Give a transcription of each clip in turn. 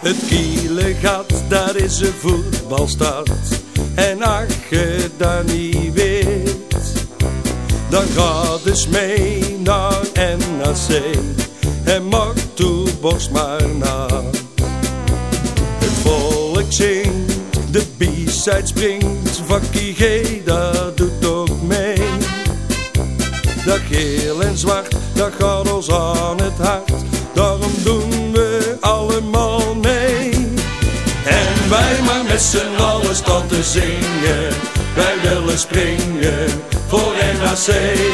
Het Kielengat, daar is een voetbalstad. En als je dat niet weet, dan ga dus mee naar NAC en maak toe borst maar na. Het volk zingt, de B-side springt, Vakkie G, dat doet ook mee. Dat geel en zwart, dat gaat ons aan het hart, daarom doen we allemaal mee. En wij maar met z'n allen staan te zingen, wij willen springen voor NAC.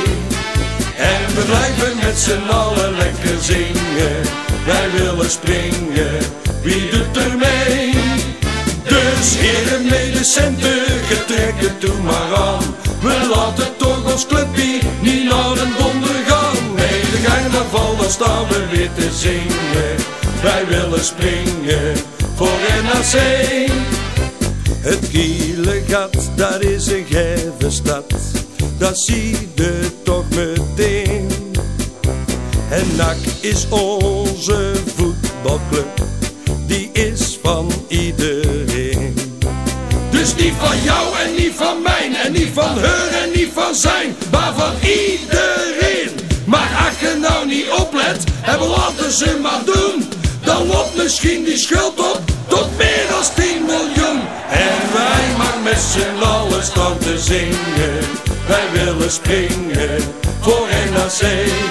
En we blijven met z'n allen lekker zingen, wij willen springen, wie doet er mee? Dus heren medecenten, trekken toe maar aan, we laten toch ons clubje niet naar den donder gaan. Nee, de carnaval, dan staan we weer te zingen, wij willen springen voor NAC. Het Kielengat, dat is een geve stad, dat zie je toch meteen. En NAC is onze voetbalclub, die is van iedereen. Dus niet van jou en niet van mij, en niet van haar en niet van zijn, maar van iedereen. Maar als je nou niet oplet, en we laten ze maar doen, dan loopt misschien die schuld op tot meer dan 10 miljoen. En wij maar met z'n allen staan te zingen, wij willen springen voor NAC.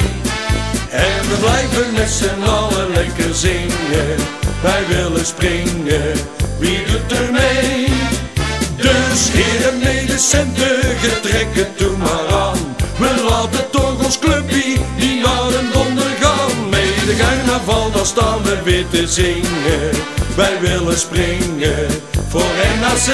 En we blijven met z'n allen lekker zingen, wij willen springen, wie doet er mee? Dus heren medecenten, trekken toe maar aan, we laten toch ons clubje niet naar een donder gaan. Mee de carnaval, dan staan we weer te zingen, wij willen springen voor NAC.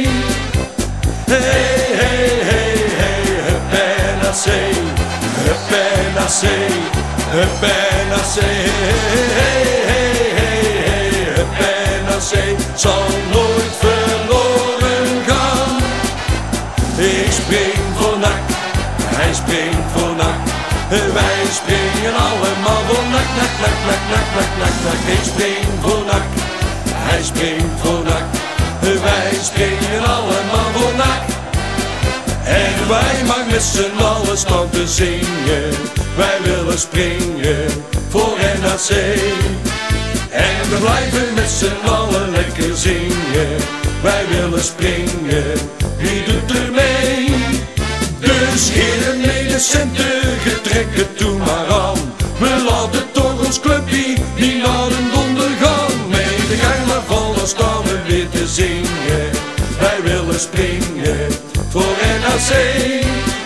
Hey, hey, hey, hey, hup NAC, hup NAC, hup NAC. Hey, hey, hey, hey, hup NAC, zal nooit verloren gaan. Ik spring voor NAC, hij springt voor NAC, wij springen allemaal voor NAC, NAC, NAC, NAC, NAC, NAC, NAC, NAC. Ik spring voor NAC, hij springt voor NAC, wij springen allemaal voor NAC. En wij maar met z'n allen staan te zingen, wij willen springen voor NAC. En we blijven met z'n allen lekker zingen, wij willen springen, wie doet er mee? Dus heren medecenten, trekken toe maar aan, we laten toch ons clubje niet naar een donder gaan. Mee de carnaval, dan staan we weer te zingen, wij willen springen voor NAC.